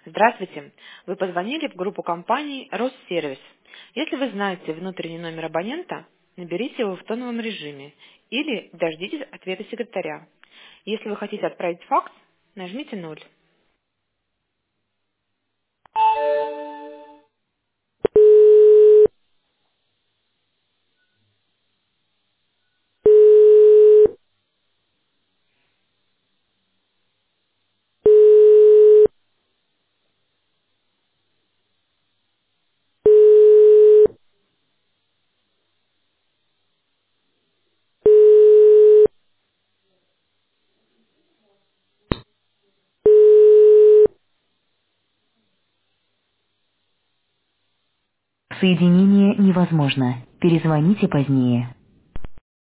Здравствуйте. Вы позвонили в группу компании «Россервис». Если вы знаете внутренний номер абонента, наберите его в тоновом режиме или дождитесь ответа секретаря. Если вы хотите отправить факс, нажмите 0. Соединение невозможно. Перезвоните позднее.